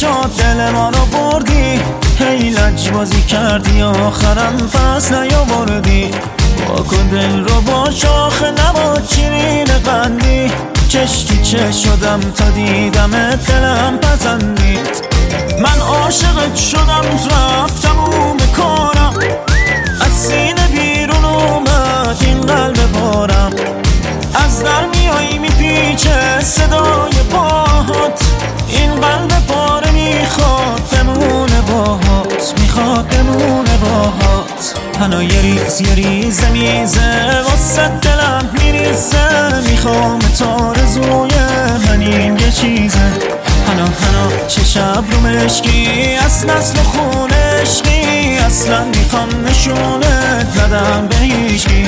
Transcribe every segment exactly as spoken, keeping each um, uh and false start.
شد دل ما رو بردی، هی لجبازی کردی آخرم پس نیاوردی. واکن دل رو با شاخه نباد شیرین قندی، چشکی چه شدم تا دیدم دلم پسندید. من عاشقت شدم رفتم اون کارم، از سینه بیرون اومد این قلب بارم. از در میایی میپیچه صدای پاهات، این قلب پاره میخواد بمونه باهات، میخواد بمونه باهات. هنو یه ریز یه ریزه میزه واسه دلم میریزه، میخوام تارزوی من این یه چیزه. هنو هنو چه شب رو مشکی از نسل خون عشقی، اصلا میخوام نشونت ندم به هیچکی.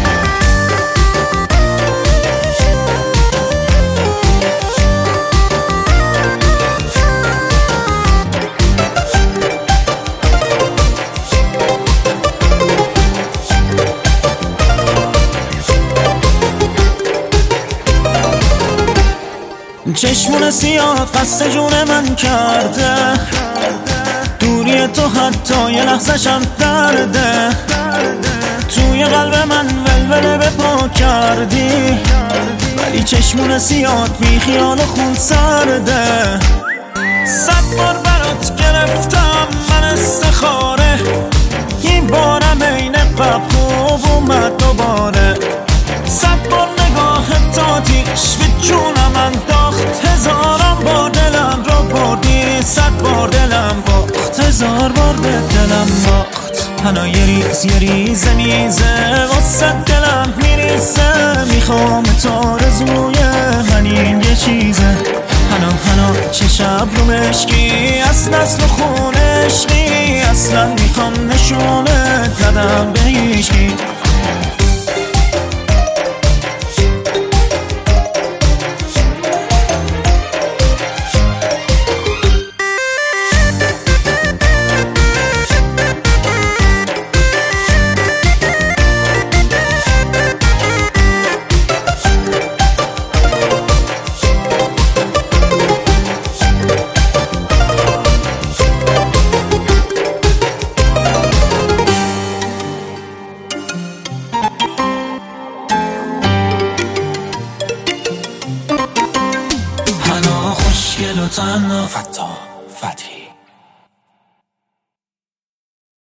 چشمون سیاه قصد جون من کرده، دوری تو حتی یه لحظه‌شم درده. توی قلب من ولوله به پا کردی، ولی چشمون سیاه بی خیال خون سرده. صد بار برات گرفتم من استخاره، این بارم این قبل خوب اومد دوباره. صد بار نگاه تاتیش به جونم انداخت، هزارم بار دلم رو بردی، صد بار دلم باخت، هزار بار به دلم باخت. هنو یه ریز یه ریزه میزه واسه دلم میریزه، میخوام تارزوی من این یه چیزه. هنو هنو چه شب رو مشکی از نسل خون عشقی، اصلا میخوام نشونت ندم به هیچکی. خوشگل و تنها فتا فتحی